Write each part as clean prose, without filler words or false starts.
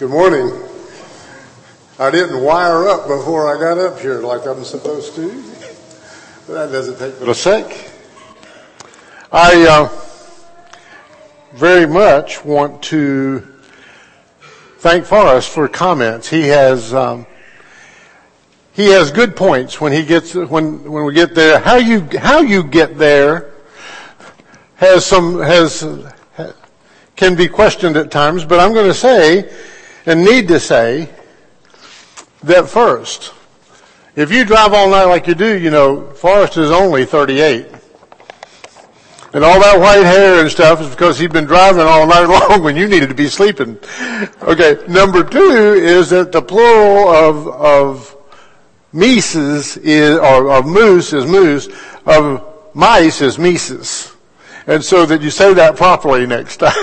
Good morning. I didn't wire up before I got up here like I'm supposed to. But that doesn't take but a sec. I very much want to thank Forrest for comments. He has good points when he gets when we get there. How you get there can be questioned at times, but I'm going to say and need to say that first, if you drive all night like you do, you know, Forrest is only 38. And all that white hair and stuff is because he'd been driving all night long when you needed to be sleeping. Okay, number two is that the plural of mices is, or of moose is moose, of mice is mices. And so that you say that properly next time.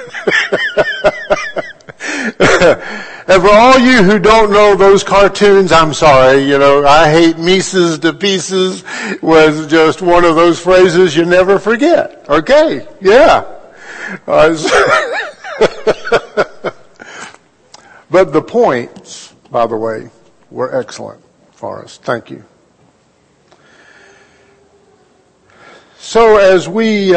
And for all you who don't know those cartoons, I'm sorry, you know, I hate Mises to pieces was just one of those phrases you never forget. Okay, yeah. But the points, by the way, were excellent for us. Thank you. So as we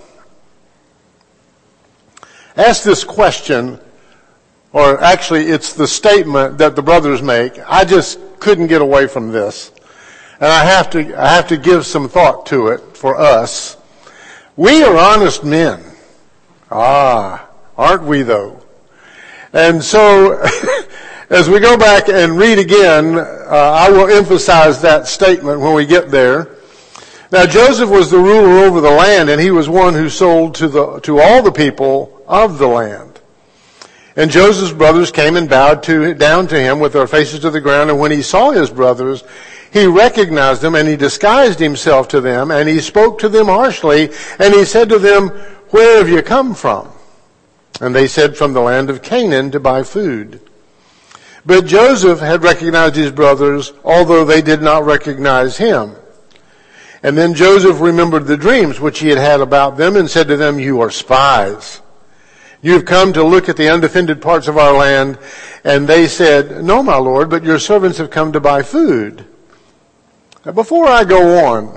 ask this question, or actually it's the statement that the brothers make, I just couldn't get away from this. And I have to give some thought to it for us. We are honest men. Aren't we though? And so, as we go back and read again, I will emphasize that statement when we get there. Now Joseph was the ruler over the land, and he was one who sold to all the people of the land. And Joseph's brothers came and bowed down to him with their faces to the ground. And when he saw his brothers, he recognized them, and he disguised himself to them, and he spoke to them harshly. And he said to them, "Where have you come from?" And they said, "From the land of Canaan to buy food." But Joseph had recognized his brothers, although they did not recognize him. And then Joseph remembered the dreams which he had had about them, and said to them, "You are spies. You have come to look at the undefended parts of our land." And they said, "No, my lord, but your servants have come to buy food." Now, before I go on,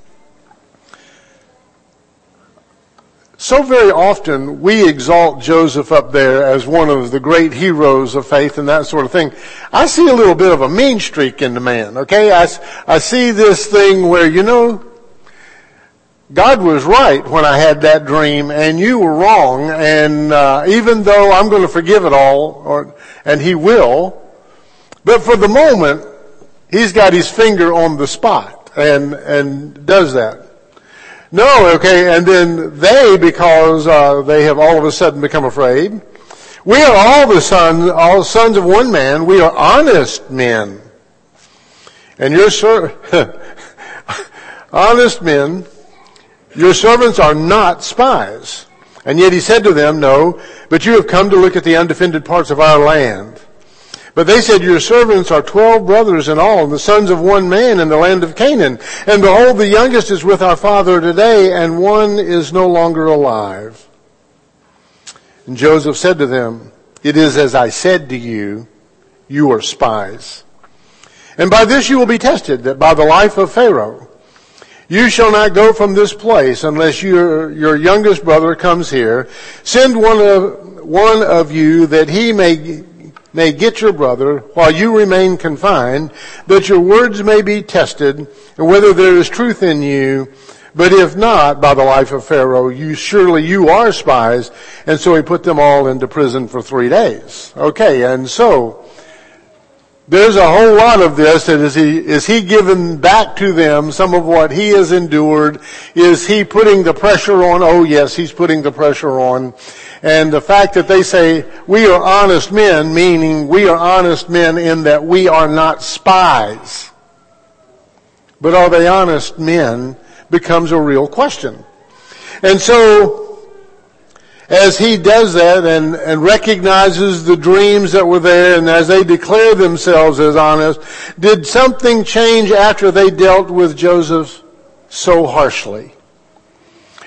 so very often we exalt Joseph up there as one of the great heroes of faith and that sort of thing. I see a little bit of a mean streak in the man, okay? I see this thing where, you know, God was right when I had that dream, and you were wrong, and even though I'm going to forgive it all, and he will, but for the moment, he's got his finger on the spot, and does that. No, okay, and then they, because they have all of a sudden become afraid, we are all sons of one man, we are honest men. And honest men, your servants are not spies. And yet he said to them, "No, but you have come to look at the undefended parts of our land." But they said, "Your servants are 12 brothers in all, and the sons of one man in the land of Canaan. And behold, the youngest is with our father today, and one is no longer alive." And Joseph said to them, "It is as I said to you, you are spies. And by this you will be tested, that by the life of Pharaoh, you shall not go from this place unless your youngest brother comes here. Send one of you that he may get your brother while you remain confined, that your words may be tested, and whether there is truth in you. But if not, by the life of Pharaoh, you are spies." And so he put them all into prison for 3 days. Okay, and so there's a whole lot of this. That is he giving back to them some of what he has endured? Is he putting the pressure on? Oh yes, he's putting the pressure on. And the fact that they say, "We are honest men," meaning we are honest men in that we are not spies. But are they honest men becomes a real question. And so, as he does that and recognizes the dreams that were there, and as they declare themselves as honest, did something change after they dealt with Joseph so harshly?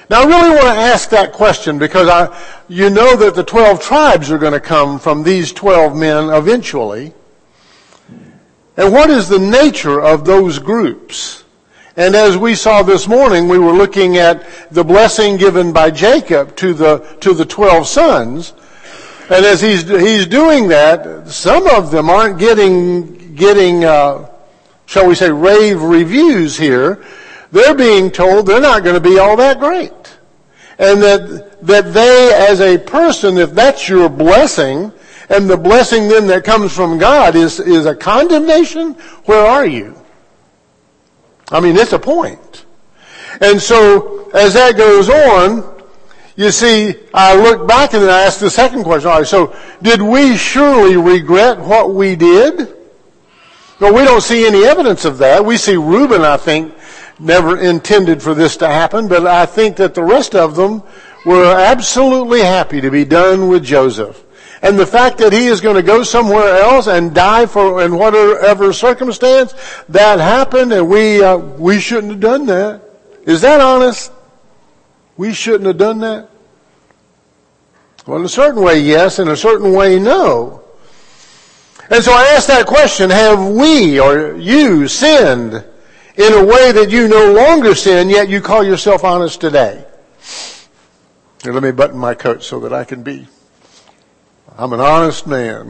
Now I really want to ask that question because you know that the 12 tribes are going to come from these 12 men eventually. And what is the nature of those groups? And as we saw this morning, we were looking at the blessing given by Jacob to the 12 sons. And as he's doing that, some of them aren't getting shall we say, rave reviews here. They're being told they're not going to be all that great. And that they, as a person, if that's your blessing, and the blessing then that comes from God is a condemnation, where are you? I mean, it's a point. And so, as that goes on, you see, I look back and then I ask the second question. All right, so did we surely regret what we did? No, we don't see any evidence of that. We see Reuben, I think, never intended for this to happen, but I think that the rest of them were absolutely happy to be done with Joseph. And the fact that he is going to go somewhere else and die in whatever circumstance, that happened, and we shouldn't have done that. Is that honest? We shouldn't have done that? Well, in a certain way, yes. In a certain way, no. And so I ask that question, have we or you sinned in a way that you no longer sin, yet you call yourself honest today? Here, let me button my coat so that I can be. I'm an honest man.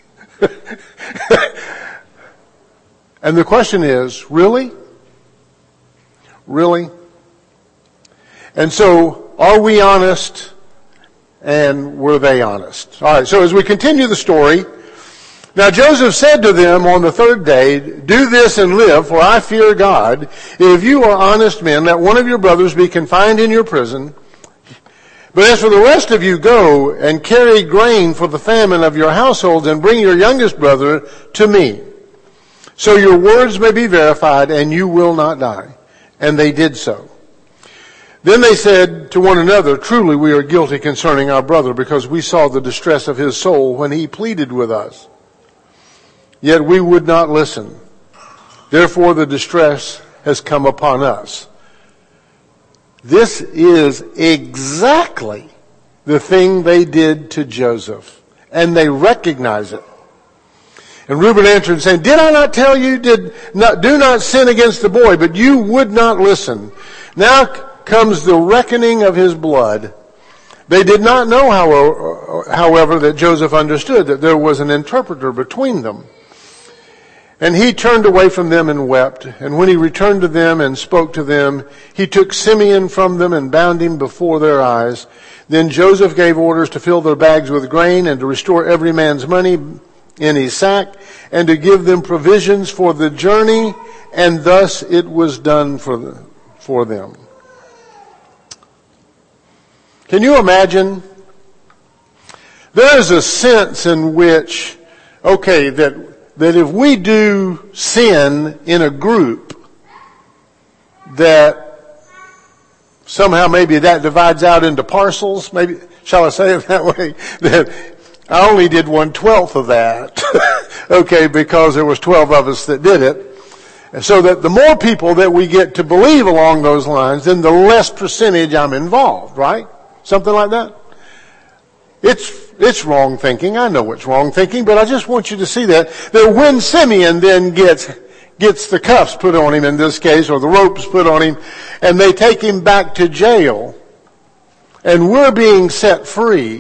And the question is, really? Really? And so, are we honest? And were they honest? All right, so as we continue the story, now Joseph said to them on the third day, do this and live, for I fear God. If you are honest men, let one of your brothers be confined in your prison. But as for the rest of you, go and carry grain for the famine of your households and bring your youngest brother to me. So your words may be verified and you will not die. And they did so. Then they said to one another, truly we are guilty concerning our brother, because we saw the distress of his soul when he pleaded with us. Yet we would not listen. Therefore the distress has come upon us. This is exactly the thing they did to Joseph. And they recognize it. And Reuben answered and said, did I not tell you, do not sin against the boy, but you would not listen. Now comes the reckoning of his blood. They did not know, however, that Joseph understood that there was an interpreter between them. And he turned away from them and wept. And when he returned to them and spoke to them, he took Simeon from them and bound him before their eyes. Then Joseph gave orders to fill their bags with grain and to restore every man's money in his sack and to give them provisions for the journey. And thus it was done for them. Can you imagine? There is a sense in which, that if we do sin in a group, that somehow maybe that divides out into parcels, maybe, shall I say it that way? That I only did 1/12 of that, because there was 12 of us that did it. And so that the more people that we get to believe along those lines, then the less percentage I'm involved, right? Something like that. It's wrong thinking. I know it's wrong thinking, but I just want you to see that when Simeon then gets the cuffs put on him in this case, or the ropes put on him, and they take him back to jail, and we're being set free,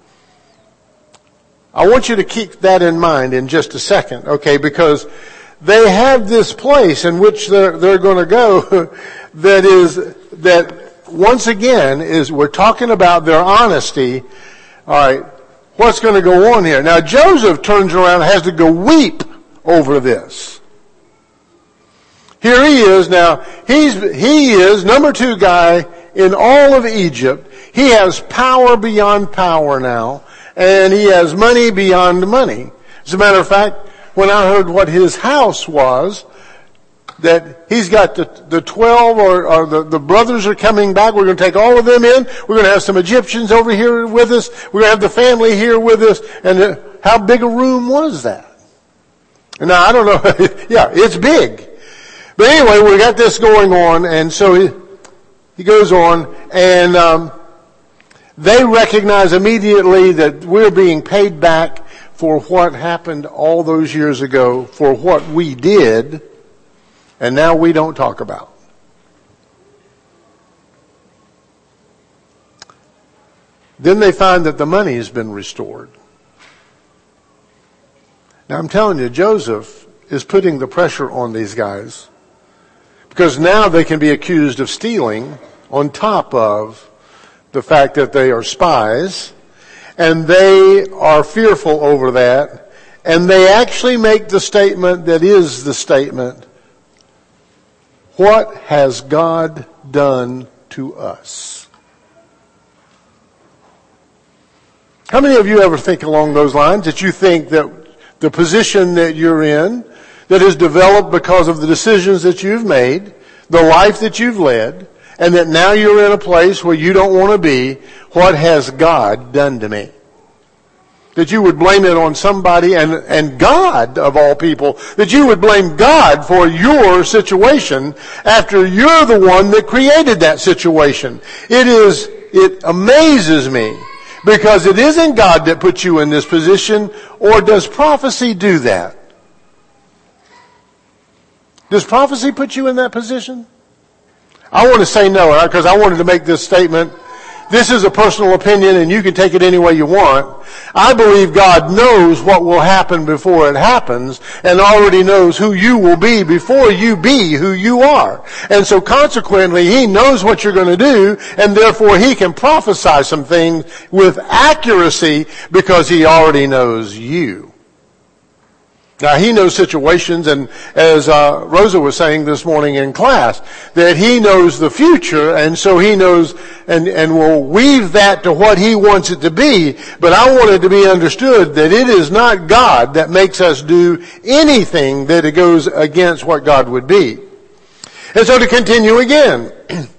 I want you to keep that in mind in just a second, because they have this place in which they're going to go that once again we're talking about their honesty. All right, what's going to go on here? Now Joseph turns around and has to go weep over this. Here he is now. He is number 2 guy in all of Egypt. He has power beyond power now, and he has money beyond money. As a matter of fact, when I heard what his house was, that he's got the 12 or the brothers are coming back. We're going to take all of them in. We're going to have some Egyptians over here with us. We're going to have the family here with us. And how big a room was that? Now, I don't know. Yeah, it's big. But anyway, we got this going on. And so he goes on, and they recognize immediately that we're being paid back for what happened all those years ago, for what we did, and now we don't talk about. Then they find that the money has been restored. Now I'm telling you, Joseph is putting the pressure on these guys, because now they can be accused of stealing on top of the fact that they are spies, and they are fearful over that, and they actually make the statement that is the statement, what has God done to us? How many of you ever think along those lines, that you think that the position that you're in, that is developed because of the decisions that you've made, the life that you've led, and that now you're in a place where you don't want to be, what has God done to me? That you would blame it on somebody, and God, of all people, that you would blame God for your situation after you're the one that created that situation. It amazes me, because it isn't God that put you in this position, or does prophecy do that? Does prophecy put you in that position? I want to say no, because I wanted to make this statement. This is a personal opinion, and you can take it any way you want. I believe God knows what will happen before it happens, and already knows who you will be before you be who you are. And so consequently, He knows what you're going to do, and therefore He can prophesy some things with accuracy because He already knows you. Now, He knows situations, and as Rosa was saying this morning in class, that He knows the future, and so He knows and will weave that to what He wants it to be. But I want it to be understood that it is not God that makes us do anything that it goes against what God would be. And so to continue again.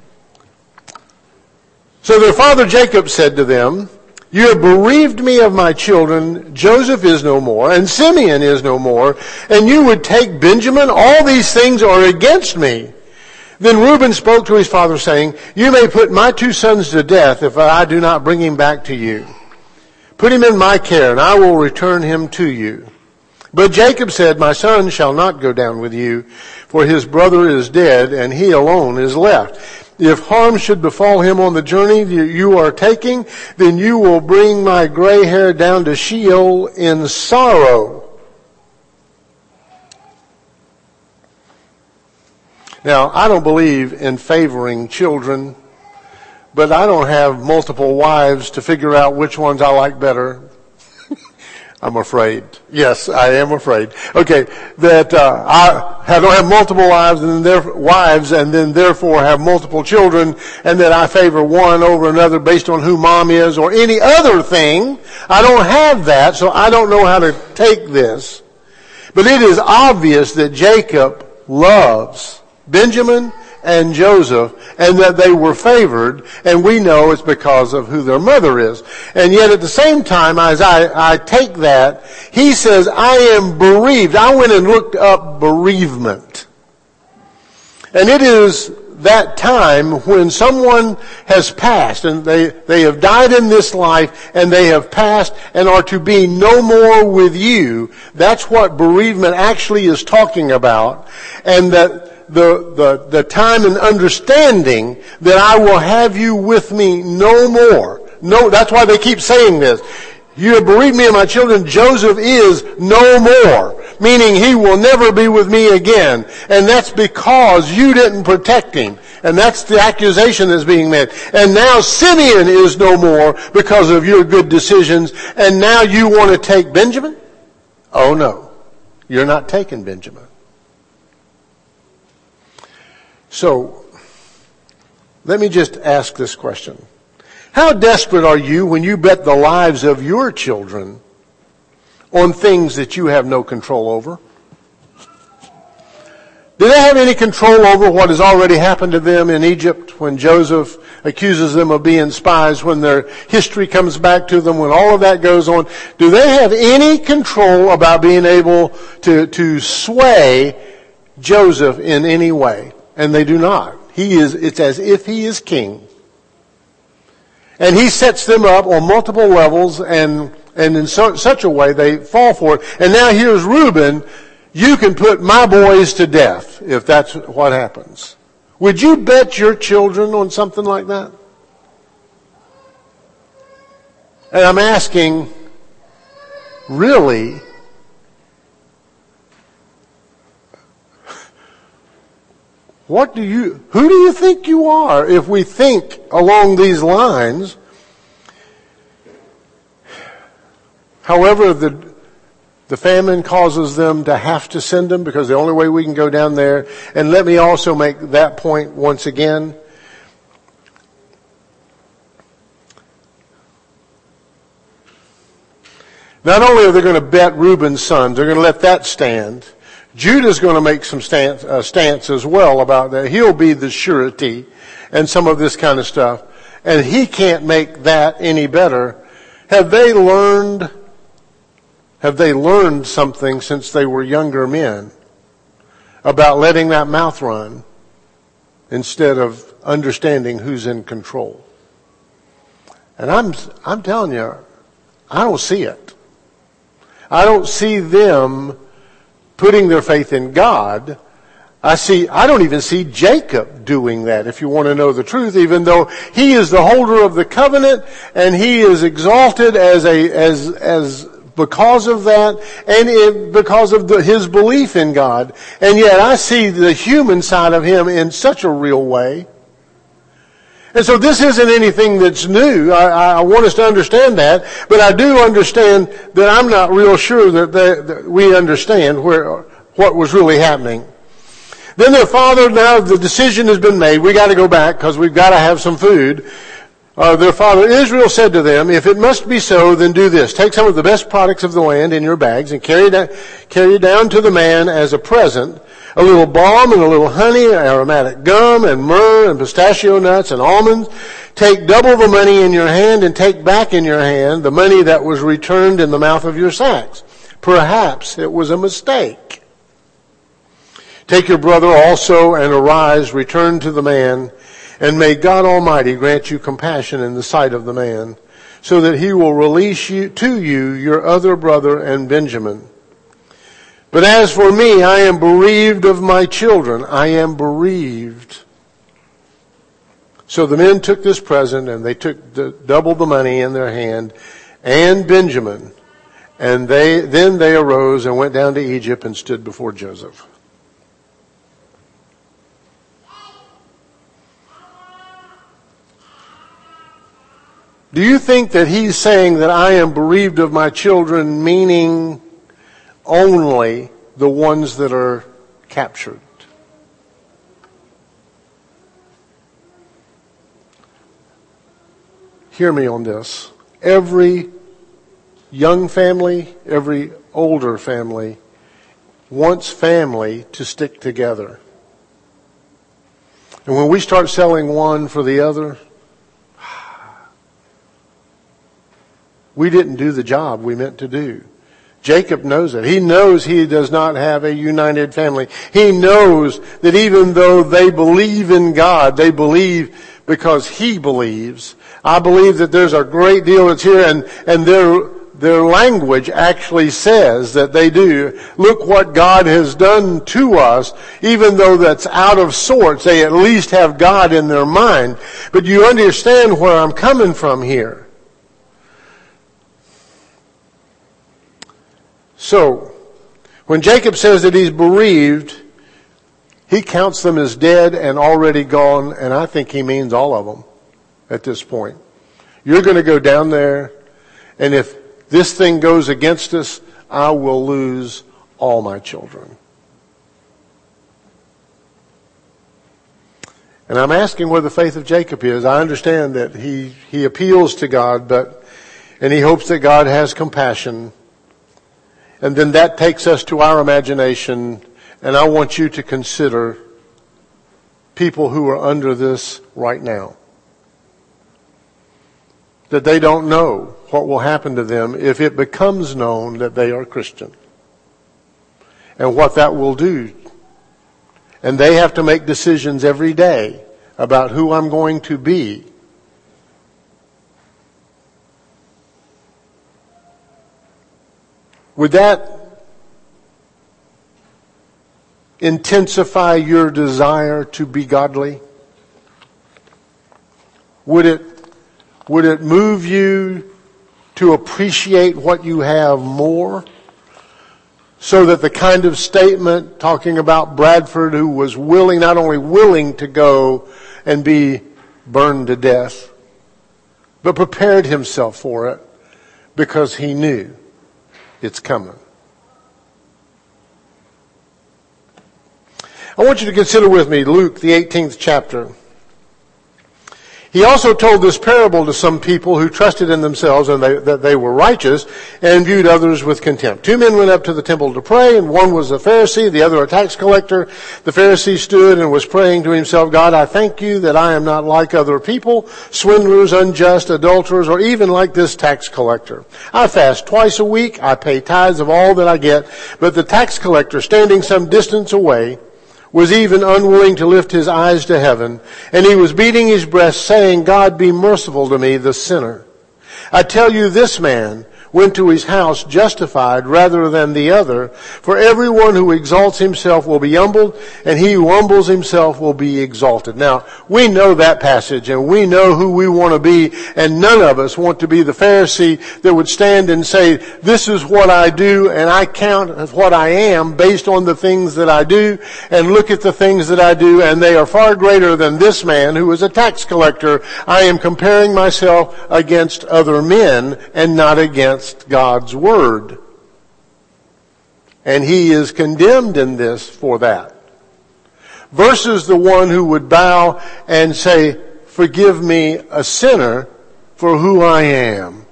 So their father Jacob said to them, you have bereaved me of my children. Joseph is no more, and Simeon is no more, and you would take Benjamin? All these things are against me. Then Reuben spoke to his father, saying, you may put my 2 sons to death if I do not bring him back to you. Put him in my care, and I will return him to you. But Jacob said, my son shall not go down with you, for his brother is dead, and he alone is left. If harm should befall him on the journey you are taking, then you will bring my gray hair down to Sheol in sorrow. Now, I don't believe in favoring children, but I don't have multiple wives to figure out which ones I like better. I'm afraid. Yes, I am afraid. Okay, that I don't have multiple wives and then therefore have multiple children, and that I favor one over another based on who mom is or any other thing. I don't have that, so I don't know how to take this. But it is obvious that Jacob loves Benjamin and Joseph, and that they were favored, and we know it's because of who their mother is. And yet at the same time, as I take that, he says, I am bereaved. I went and looked up bereavement. And it is that time when someone has passed, and they have died in this life, and they have passed and are to be no more with you. That's what bereavement actually is talking about. And that the time and understanding that I will have you with me no more. No, that's why they keep saying this. You have bereaved me of my children. Joseph is no more. Meaning he will never be with me again. And that's because you didn't protect him. And that's the accusation that's being made. And now Simeon is no more because of your good decisions. And now you want to take Benjamin? Oh no. You're not taking Benjamin. So, let me just ask this question. How desperate are you when you bet the lives of your children on things that you have no control over? Do they have any control over what has already happened to them in Egypt when Joseph accuses them of being spies, when their history comes back to them, when all of that goes on? Do they have any control about being able to sway Joseph in any way? And they do not. It's as if he is king. And he sets them up on multiple levels and in such a way they fall for it. And now here's Reuben. You can put my boys to death if that's what happens. Would you bet your children on something like that? And I'm asking, really? Who do you think you are if we think along these lines? However, the famine causes them to have to send them because the only way we can go down there. And let me also make that point once again. Not only are they going to bet Reuben's sons, they're going to let that stand. Judah's going to make some stance as well about that. He'll be the surety and some of this kind of stuff. And he can't make that any better. Have they learned something since they were younger men about letting that mouth run instead of understanding who's in control? And I'm telling you, I don't see it. I don't see them putting their faith in God. I don't even see Jacob doing that, if you want to know the truth, even though he is the holder of the covenant and he is exalted as because of that and because of his belief in God. And yet I see the human side of him in such a real way. And so this isn't anything that's new. I want us to understand that, but I do understand that I'm not real sure that we understand what was really happening. Then their father, now the decision has been made. We got to go back because we've got to have some food. Their father Israel said to them, if it must be so, then do this. Take some of the best products of the land in your bags and carry down to the man as a present a little balm and a little honey, aromatic gum and myrrh and pistachio nuts and almonds. Take double the money in your hand and take back in your hand the money that was returned in the mouth of your sacks. Perhaps it was a mistake. Take your brother also and arise, return to the man, and may God Almighty grant you compassion in the sight of the man, so that he will release to you your other brother and Benjamin. But as for me, I am bereaved of my children. I am bereaved. So the men took this present and they took double the money in their hand and Benjamin. And then they arose and went down to Egypt and stood before Joseph. Do you think that he's saying that I am bereaved of my children, meaning only the ones that are captured? Hear me on this. Every young family, every older family wants family to stick together. And when we start selling one for the other, we didn't do the job we meant to do. Jacob knows it. He knows he does not have a united family. He knows that even though they believe in God, they believe because he believes. I believe that there's a great deal that's here, and their language actually says that they do. Look what God has done to us. Even though that's out of sorts, they at least have God in their mind. But you understand where I'm coming from here. So, when Jacob says that he's bereaved, he counts them as dead and already gone, and I think he means all of them at this point. You're going to go down there, and if this thing goes against us, I will lose all my children. And I'm asking where the faith of Jacob is. I understand that he appeals to God, and he hopes that God has compassion. And then that takes us to our imagination, and I want you to consider people who are under this right now. That they don't know what will happen to them if it becomes known that they are Christian. And what that will do. And they have to make decisions every day about who I'm going to be. Would that intensify your desire to be godly? Would it move you to appreciate what you have more? So that the kind of statement talking about Bradford, who was not only willing to go and be burned to death, but prepared himself for it because he knew it's coming. I want you to consider with me Luke, the 18th chapter. He also told this parable to some people who trusted in themselves and that they were righteous and viewed others with contempt. 2 men went up to the temple to pray, and one was a Pharisee, the other a tax collector. The Pharisee stood and was praying to himself, God, I thank you that I am not like other people, swindlers, unjust, adulterers, or even like this tax collector. I fast twice a week. I pay tithes of all that I get. But the tax collector, standing some distance away, was even unwilling to lift his eyes to heaven, and he was beating his breast, saying, God, be merciful to me, the sinner. I tell you, this man went to his house justified rather than the other. For everyone who exalts himself will be humbled, and he who humbles himself will be exalted. Now, we know that passage, and we know who we want to be, and none of us want to be the Pharisee that would stand and say, this is what I do, and I count as what I am based on the things that I do, and look at the things that I do, and they are far greater than this man who is a tax collector. I am comparing myself against other men and not against God's Word. And he is condemned in this for that. Versus the one who would bow and say, forgive me, a sinner, for who I am.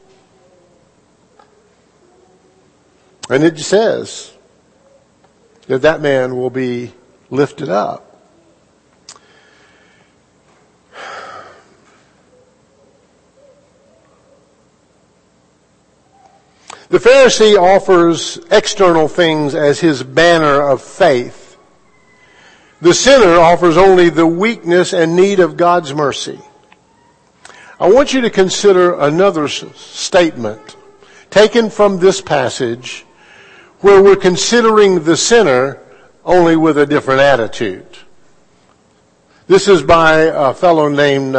And it says that that man will be lifted up. The Pharisee offers external things as his banner of faith. The sinner offers only the weakness and need of God's mercy. I want you to consider another statement taken from this passage where we're considering the sinner only with a different attitude. This is by a fellow named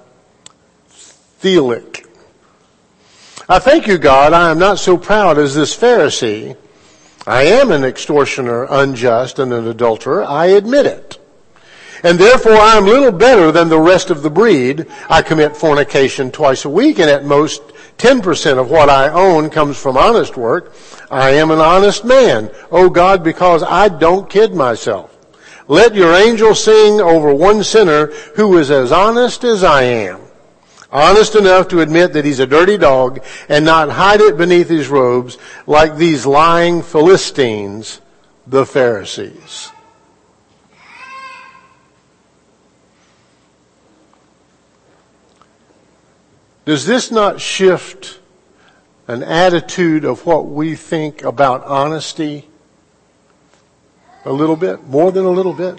Thelick. I thank you, God, I am not so proud as this Pharisee. I am an extortioner, unjust, and an adulterer. I admit it. And therefore I am little better than the rest of the breed. I commit fornication twice a week, and at most 10% of what I own comes from honest work. I am an honest man, O God, because I don't kid myself. Let your angel sing over one sinner who is as honest as I am. Honest enough to admit that he's a dirty dog and not hide it beneath his robes like these lying Philistines, the Pharisees. Does this not shift an attitude of what we think about honesty a little bit? More than a little bit?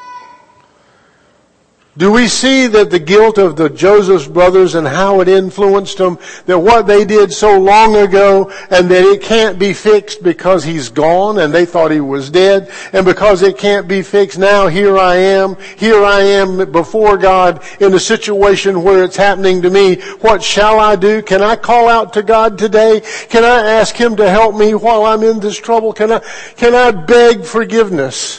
Do we see that the guilt of the Joseph's brothers and how it influenced them, that what they did so long ago and that it can't be fixed because he's gone and they thought he was dead, and because it can't be fixed now, here I am before God in a situation where it's happening to me. What shall I do? Can I call out to God today? Can I ask him to help me while I'm in this trouble? Can I beg forgiveness?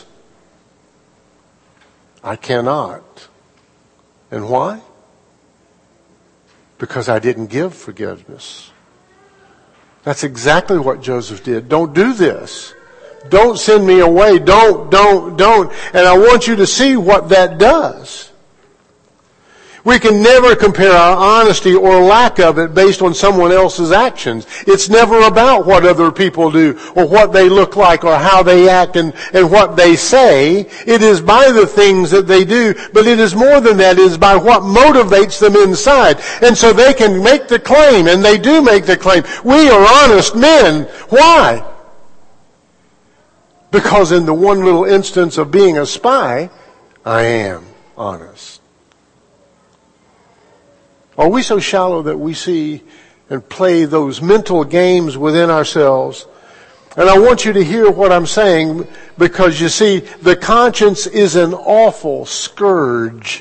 I cannot. And why? Because I didn't give forgiveness. That's exactly what Joseph did. Don't do this. Don't send me away. Don't. And I want you to see what that does. We can never compare our honesty or lack of it based on someone else's actions. It's never about what other people do or what they look like or how they act and what they say. It is by the things that they do, but it is more than that. It is by what motivates them inside. And so they can make the claim, and they do make the claim. We are honest men. Why? Because in the one little instance of being a spy, I am honest. Are we so shallow that we see and play those mental games within ourselves? And I want you to hear what I'm saying, because you see, the conscience is an awful scourge.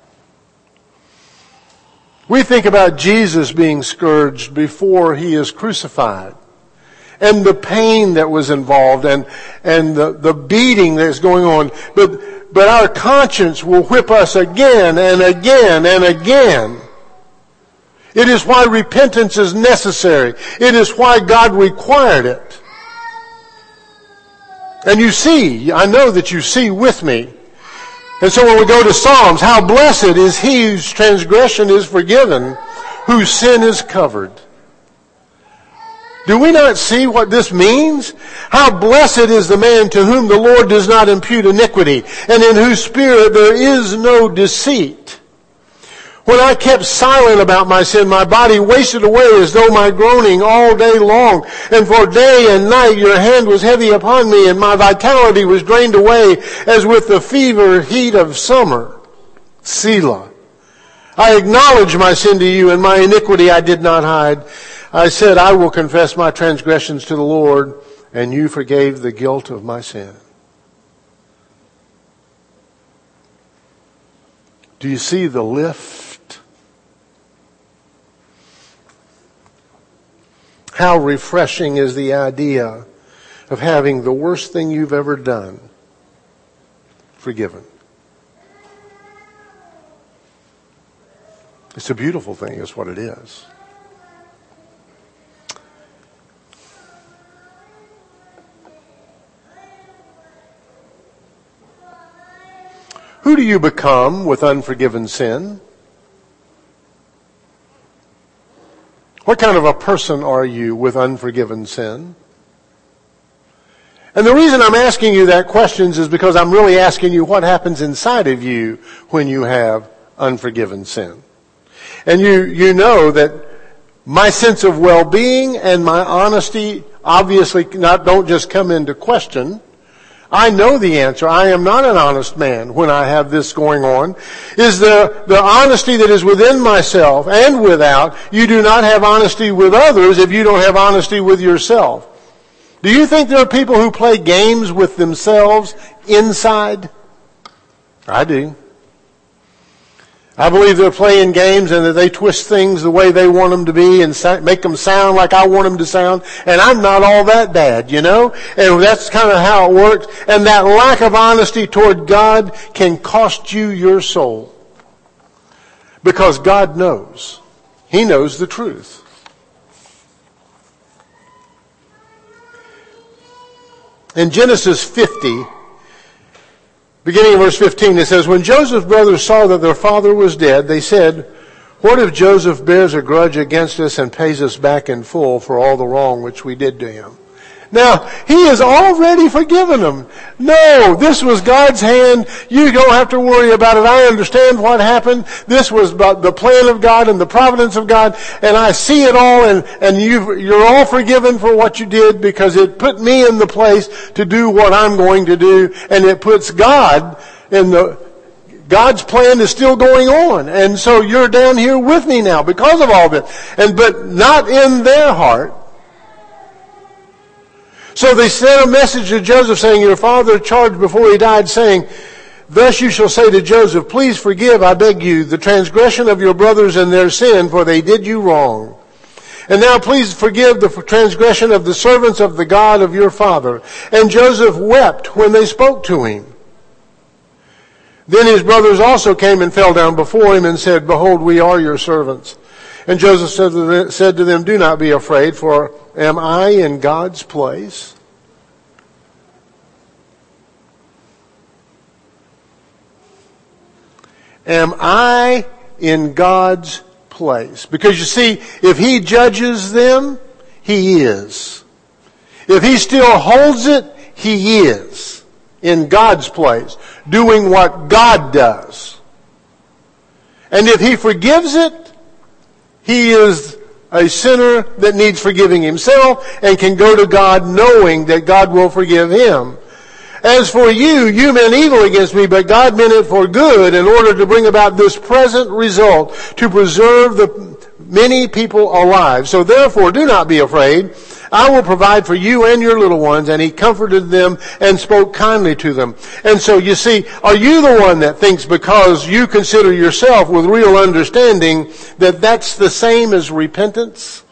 We think about Jesus being scourged before he is crucified, and the pain that was involved, and the beating that's going on. But our conscience will whip us again and again and again. It is why repentance is necessary. It is why God required it. And you see, I know that you see with me. And so when we go to Psalms, how blessed is he whose transgression is forgiven, whose sin is covered. Do we not see what this means? How blessed is the man to whom the Lord does not impute iniquity, and in whose spirit there is no deceit. When I kept silent about my sin, my body wasted away as though my groaning all day long. And for day and night your hand was heavy upon me, and my vitality was drained away as with the fever heat of summer. Selah. I acknowledged my sin to you, and my iniquity I did not hide. I said, I will confess my transgressions to the Lord, and you forgave the guilt of my sin. Do you see the lift? How refreshing is the idea of having the worst thing you've ever done forgiven. It's a beautiful thing, is what it is. Who do you become with unforgiven sin? What kind of a person are you with unforgiven sin? And the reason I'm asking you that question is because I'm really asking you what happens inside of you when you have unforgiven sin. And you know that my sense of well-being and my honesty obviously don't just come into question. I know the answer. I am not an honest man when I have this going on. Is the honesty that is within myself and without. You do not have honesty with others if you don't have honesty with yourself. Do you think there are people who play games with themselves inside? I do. I believe they're playing games and that they twist things the way they want them to be and make them sound like I want them to sound. And I'm not all that bad, you know? And that's kind of how it works. And that lack of honesty toward God can cost you your soul. Because God knows. He knows the truth. In Genesis 50, beginning of verse 15, it says, when Joseph's brothers saw that their father was dead, they said, what if Joseph bears a grudge against us and pays us back in full for all the wrong which we did to him? Now, he has already forgiven them. No, this was God's hand. You don't have to worry about it. I understand what happened. This was about the plan of God and the providence of God, and I see it all, and you're all forgiven for what you did because it put me in the place to do what I'm going to do, and it puts God in God's plan is still going on. And so you're down here with me now because of all this. But not in their heart. So they sent a message to Joseph saying, your father charged before he died, saying, thus you shall say to Joseph, please forgive, I beg you, the transgression of your brothers and their sin, for they did you wrong. And now please forgive the transgression of the servants of the God of your father. And Joseph wept when they spoke to him. Then his brothers also came and fell down before him and said, behold, we are your servants. And Joseph said to them, do not be afraid, for am I in God's place? Am I in God's place? Because you see, if he judges them, he is. If he still holds it, he is in God's place, doing what God does. And if he forgives it, he is a sinner that needs forgiving himself and can go to God knowing that God will forgive him. As for you, you meant evil against me, but God meant it for good in order to bring about this present result, to preserve the many people alive. So therefore, do not be afraid. I will provide for you and your little ones. And he comforted them and spoke kindly to them. And so you see, are you the one that thinks because you consider yourself with real understanding that that's the same as repentance?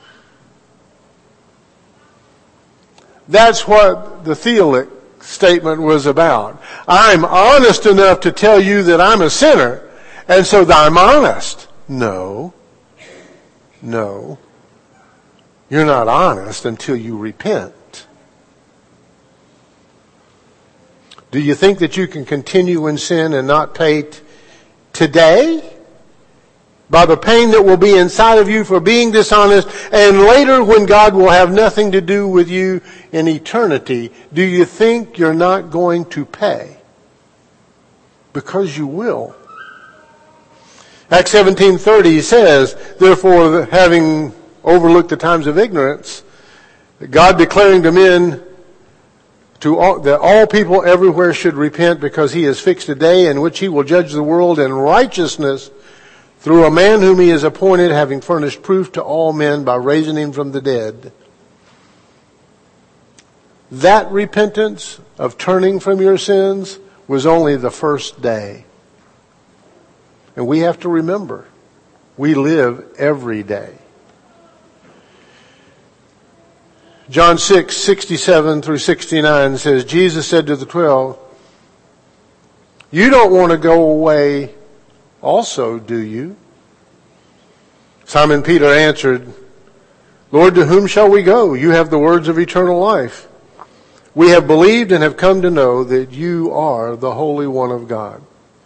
That's what the Theolic statement was about. I'm honest enough to tell you that I'm a sinner, and so that I'm honest. No. You're not honest until you repent. Do you think that you can continue in sin and not pay today? By the pain that will be inside of you for being dishonest, and later when God will have nothing to do with you in eternity, do you think you're not going to pay? Because you will. Acts 17:30 says, therefore, having overlooked the times of ignorance, God declaring to men that all people everywhere should repent, because he has fixed a day in which he will judge the world in righteousness through a man whom he has appointed, having furnished proof to all men by raising him from the dead. That repentance of turning from your sins was only the first day. And we have to remember, we live every day. John 6:67 through 69 says, Jesus said to the 12, you don't want to go away also, do you? Simon Peter answered, Lord, to whom shall we go? You have the words of eternal life. We have believed and have come to know that you are the Holy One of God.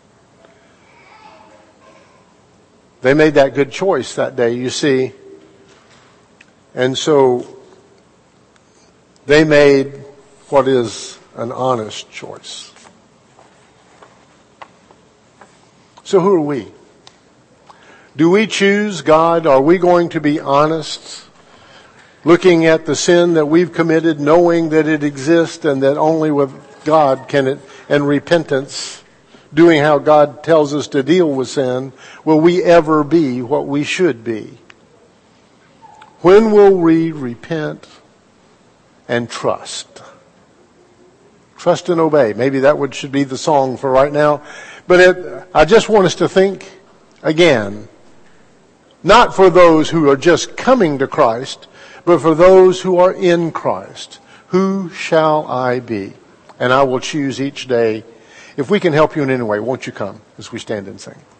They made that good choice that day, you see. And so they made what is an honest choice. So who are we? Do we choose God? Are we going to be honest? Looking at the sin that we've committed, knowing that it exists and that only with God can it, and repentance, doing how God tells us to deal with sin, will we ever be what we should be? When will we repent and trust? Trust and obey. Maybe that should be the song for right now. But I just want us to think again, not for those who are just coming to Christ, but for those who are in Christ. Who shall I be? And I will choose each day. If we can help you in any way, won't you come as we stand and sing?